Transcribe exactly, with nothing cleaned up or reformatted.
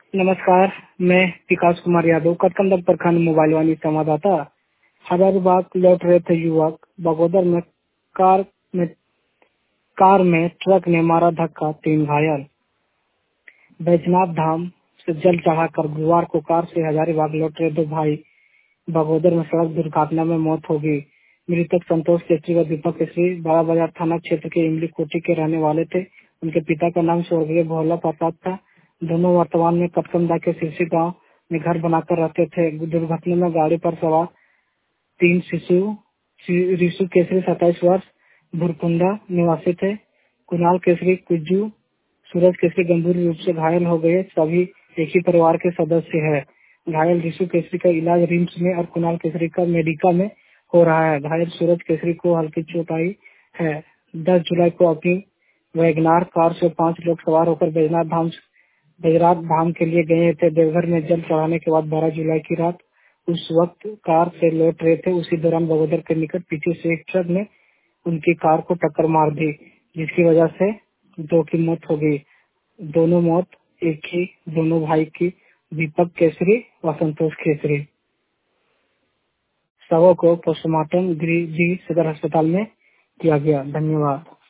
नमस्कार, मैं विकास कुमार यादव कटकंदर प्रखंड मोबाइल वाणी संवाददाता। हजारीबाग लौट रहे थे युवक, बगोदर में कार में कार में ट्रक ने मारा धक्का, तीन घायल। बैजनाथ धाम से जल चढ़ाकर गुरुवार को कार से हजारीबाग लौट रहे दो भाई बगोदर में सड़क दुर्घटना में मौत हो गई। मृतक संतोष केसरी व दीपक केसरी बड़ा बाजार थाना क्षेत्र के इमली कोटी के रहने वाले थे। उनके पिता का नाम स्वर्गीय भोला प्रसाद था। दोनों वर्तमान में कटकंदा के सिरसी गांव में घर बनाकर रहते थे। दुर्घटना में गाड़ी पर सवार तीन शिशु ऋषु केसरी सत्ताईस वर्ष भुरकुंडा निवासी थे। कुणाल केसरी कुज्जू, सूरज केसरी गंभीर रूप से घायल हो गए। सभी एक ही परिवार के सदस्य है। घायल ऋषु केसरी का इलाज रिम्स में और कुणाल केसरी का मेडिका में हो रहा है। घायल सूरज केसरी को हल्की चोट आई है। दस जुलाई को अपनी वैगनार कार से पांच लोग सवार होकर बैजनाथ धाम बैजनाथ धाम के लिए गए थे। देवघर में जल चढ़ाने के बाद बारह जुलाई की रात उस वक्त कार से लौट रहे थे। उसी दौरान बगोदर के निकट पीछे से एक ट्रक ने उनकी कार को टक्कर मार दी, जिसकी वजह से दो की मौत हो गई। दोनों मौत एक ही दोनों भाई की, दीपक केसरी व संतोष केसरी। शवों को पोस्टमार्टम गृह सदर अस्पताल में किया गया। धन्यवाद।